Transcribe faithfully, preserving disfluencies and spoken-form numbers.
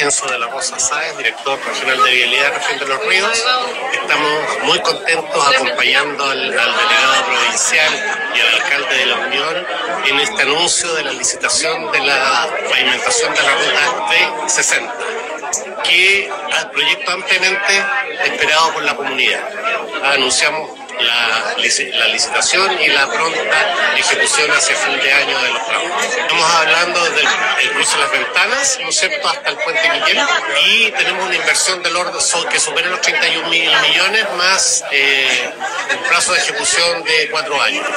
Lorenzo de la Rosa Sáez, director regional de Vialidad Región de los Ríos. Estamos muy contentos acompañando al, al delegado provincial y al alcalde de La Unión en este anuncio de la licitación de la pavimentación de la ruta T sesenta, que es un proyecto ampliamente esperado por la comunidad. Anunciamos La, la licitación y la pronta ejecución hacia fin de año de los trabajos. Estamos hablando del el cruce de las Ventanas, ¿no es cierto?, hasta el puente Guillén, y tenemos una inversión del orden que supera los treinta y un mil millones más eh, un plazo de ejecución de cuatro años.